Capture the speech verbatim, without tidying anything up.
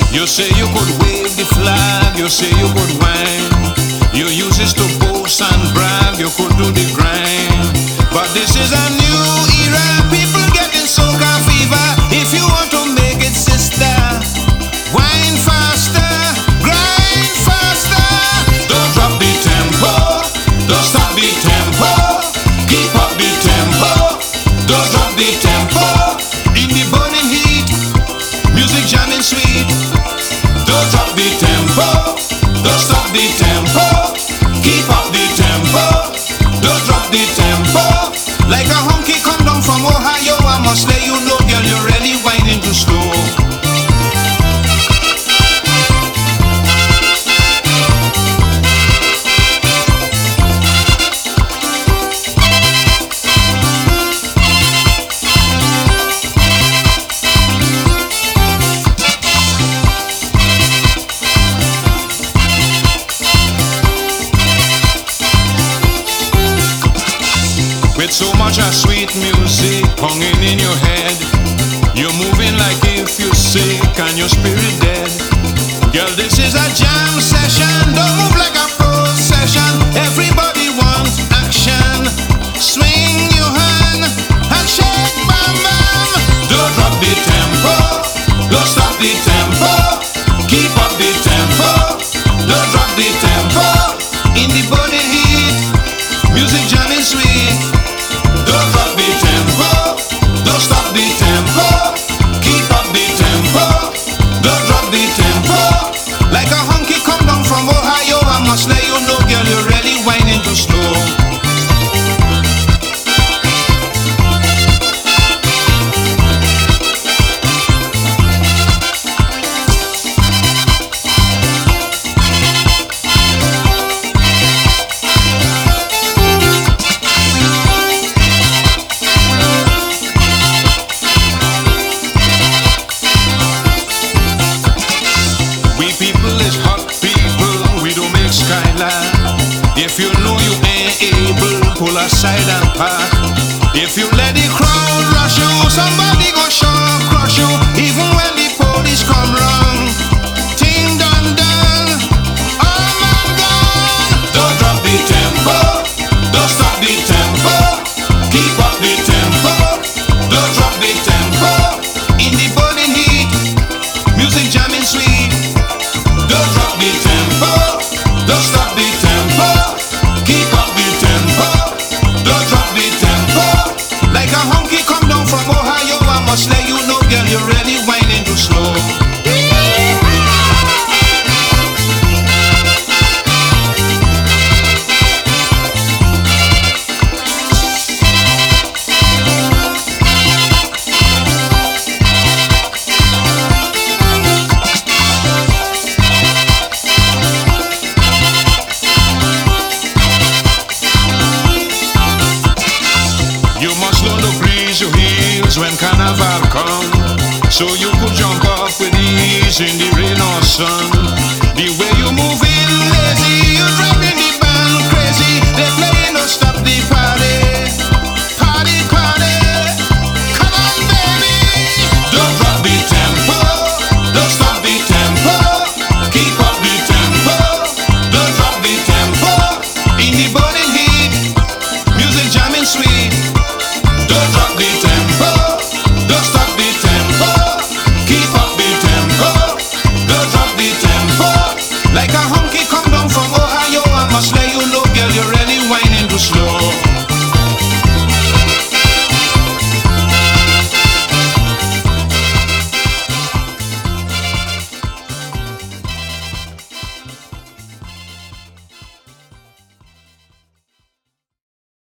You say you could wave the flag, you say you could whine. You use this to boast and brag, you could do the grind. But this is a new era, people getting soca fever. If you want to make it, sister, whine faster, grind faster. Don't drop the tempo, don't stop the tempo, keep up the tempo. Don't drop the tempo, in the burning heat, music jamming sweet. Don't drop the tempo, don't stop the tempo, keep up the tempo. Don't drop the tempo. Like a honky come down from Ohio, I must let you know, girl, you're really whining too slow. With so much of sweet music hanging in your head, you're moving like if you're sick and your spirit dead. Girl, this is a jam session, don't move like a procession. Everybody wants action. Swing your hand and shake, bam bam. Don't drop the tempo, don't stop the tempo, keep up the tempo. Don't drop the tempo, in the burning heat, music jamming sweet. Don't drop the tempo, don't stop the tempo, keep up the tempo. Don't drop the tempo. Like a honky come down from Ohio, I must let you know, girl, you're really whining too slow. If you know you ain't able, pull aside and pack. If you let the crowd rush you, somebody gon' shock crush you. Even when the police come round, ting done done, all man gone. Don't drop the tempo, don't stop the tempo, keep up the tempo. Don't drop the tempo, in the burning heat, music jamming sweet. Don't drop the tempo, don't stop the tempo, keep up the tempo. Don't drop the tempo. Like a honky come down from Ohio, I must let you know, girl, you're really whining too slow. Your heels when carnival come, so you could jump off with ease in the rain or sun. The way you moving lazy, you driving the band crazy. They playing no stop the party, party, party. Come on, baby. Don't drop the tempo, don't stop the tempo, keep up the tempo. Don't drop the tempo, in the burning heat, music jamming sweet.